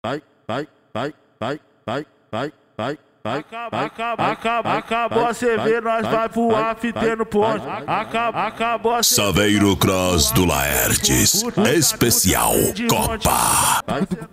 Acabou a CV, nós vai pro after no ponte. Acabou a Saveiro Cross do Laertes, especial Copa.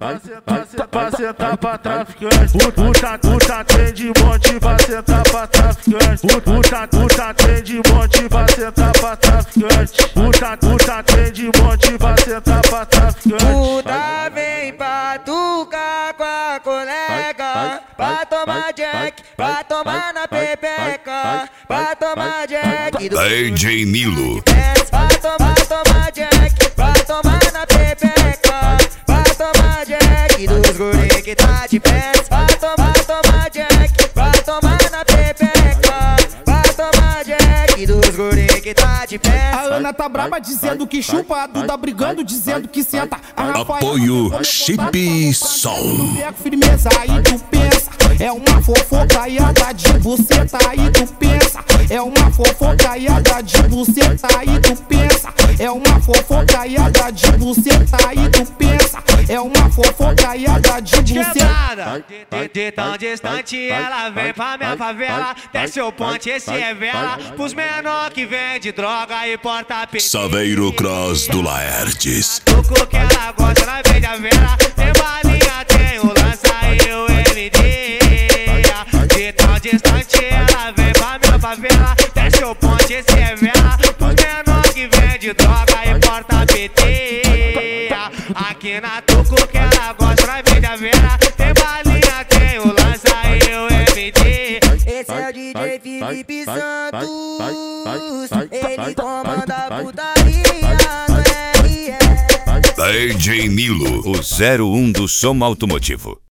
Pra sentar pra traficante, puta tem de monte pra sentar pra traficante. Puta tem de monte pra sentar pra traficante. Puta tem de monte pra sentar pra traficante. Puta vem pra tucar com a colega, pra tomar jack, pra tomar na pepeca, pra tomar jack. DJ Nilo. Pra tomar jack, pra tomar na pepeca, pra tomar jack dos guri que tá de pé. Pra tomar jack, pra tomar na pepeca, pra tomar jack dos guri que tá de pé. A Ana tá braba dizendo que chupa, a Duda brigando dizendo que senta. A Rafaela Apoio Chip Som. pega firmeza, aí tu pensa. É uma fofocaiada de buceta, aí tu pensa. É uma fofocaiada de buceta, aí tu pensa. É uma fofocaiada de buceta, aí tu pensa. É uma fofocaiada de buceta. De tão distante ela vem pra minha favela. Desce o ponte, esse é vela. Pros menor que vende droga e porta PT. Saveiro Cross do Laertes. Toco que ela gosta, ela vende a vela. Tem balinha, tem o lança e o MD. De tão distante ela vem pra minha favela. Desce o ponte, esse é vela. Pros menor que vende droga e porta PT. Aqui na Tuco que ela gosta, ela vende a vela. Tem balinha, tem o lança e o MD. Esse é o DJ Felipe Santos, ele comanda a putaria no RS. DJ Nilo, o 01 do som automotivo.